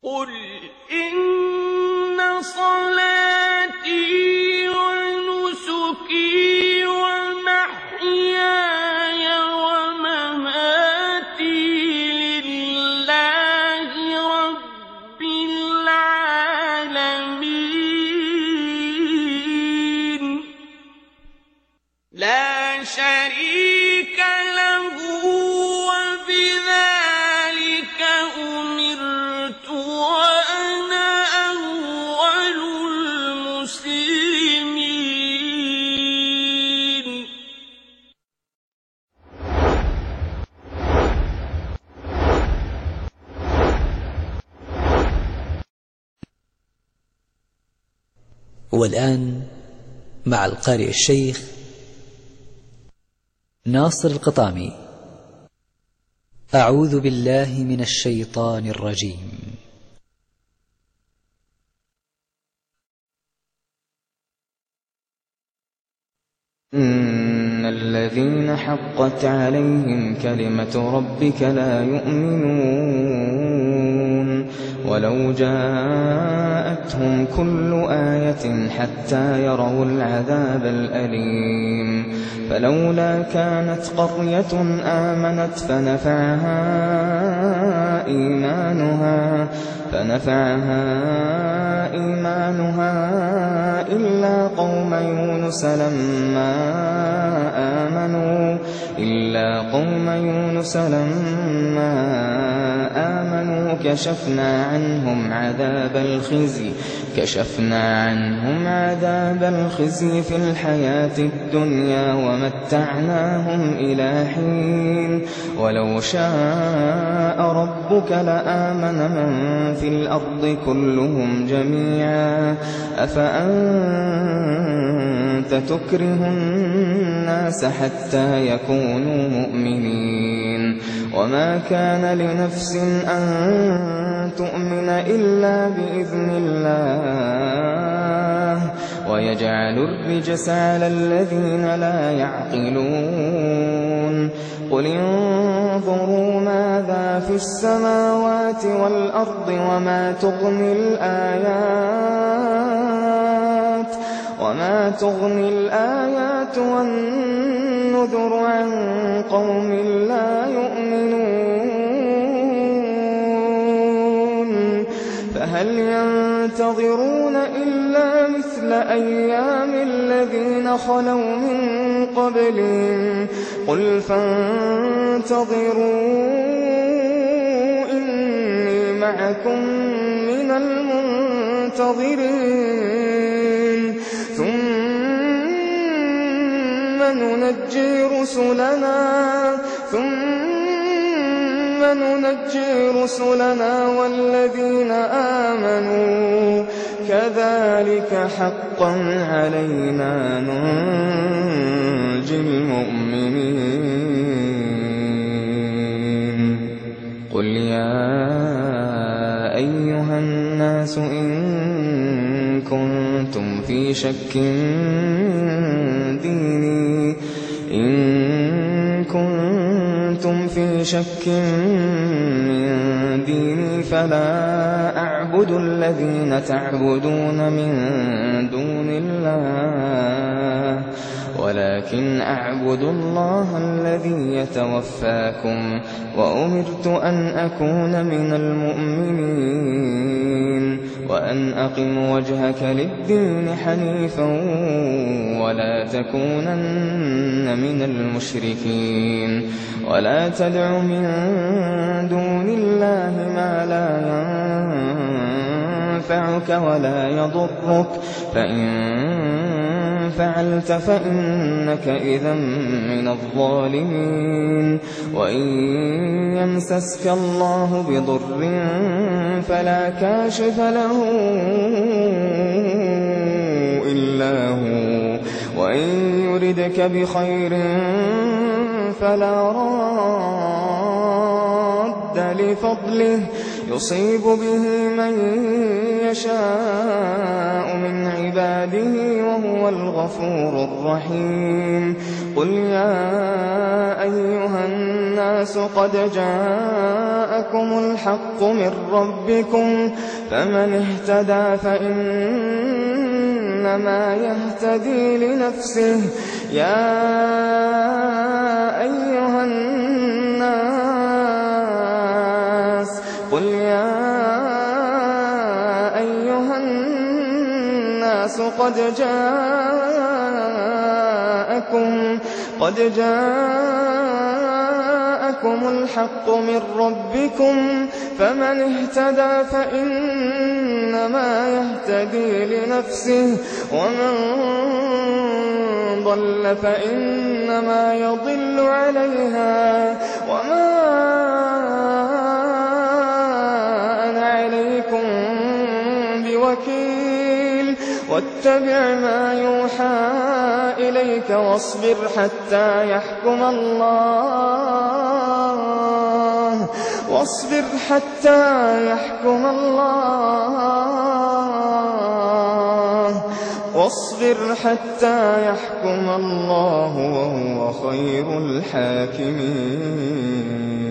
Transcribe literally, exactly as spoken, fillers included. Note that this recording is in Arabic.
قُلْ إِنَّ صَلَاتِي وَنُسُكِي وَمَحْيَايَ وَمَمَاتِي لِلَّهِ رَبِّ الْعَالَمِينَ لَا شَرِيكَ لَهُ وَبِذَٰلِكَ أُمِرْتُ وَأَنَا أَوَّلُ الْمُسْلِمِينَ. والآن مع القارئ الشيخ ناصر القطامي. أعوذ بالله من الشيطان الرجيم. إن الذين حقت عليهم كلمة ربك لا يؤمنون ولو جاءتهم كل آية حتى يروا العذاب الأليم فلولا كانت قرية آمنت فنفعها إيمانها فنفعها إيمانها إلا قوم يونس لما آمنوا إلا قوم يونس لما آمنوا كشفنا عنهم عذاب الخزي كشفنا عنهم عذاب الخزي في الحياة الدنيا ومتعناهم إلى حين ولو شاء ربك لآمن من في الأرض كلهم جميعا أفأنت تكره الناس حتى يكونوا مؤمنين وما كان لنفس أن تؤمن إلا بإذن الله ويجعل الرجس على الذين لا يعقلون قل انظروا ماذا في السماوات والأرض وما تغني الآيات وما تغني الآيات والنذر عن قوم لا يؤمنون فهل ينتظرون إلا مثل أيام الذين خلوا من قبلهم قل فانتظروا إني معكم من المنتظرين ثم ننجي رسلنا ثم ننجي رسلنا والذين آمنوا كذلك حقا علينا ننجي المؤمنين قل يا أيها الناس إن كنتم في شك من ديني إن كنتم في شك من ديني فلا أعبد الذين تعبدون من دون الله ولكن أعبد الله الذي يتوفاكم وأمرت أن أكون من المؤمنين وأن أقم وجهك للدين حنيفا ولا تكونن من المشركين ولا تدع من دون الله ما لا ينفعك ولا يضرك فإن فعلت فإنك إذا من الظالمين وإن يمسسك الله بضر فلا كاشف له إلا هو وإن يردك بخير فلا راد لفضله يصيب به من يشاء من عباده وهو الغفور الرحيم قل يا أيها الناس الناس قد جاءكم الحق من ربكم فمن اهتدى فإنما يهتدي لنفسه يا أيها الناس قل يا أيها الناس قد جاءكم قد جاءكم الحق من ربكم فمن اهتدى فإنما يهتدي لنفسه ومن ضل فإنما يضل عليها وما أنا عليكم بوكيل واتبع ما يوحى إليك واصبر حتى يحكم الله واصبر حتى يحكم الله واصبر حتى يحكم الله وهو خير الحاكمين.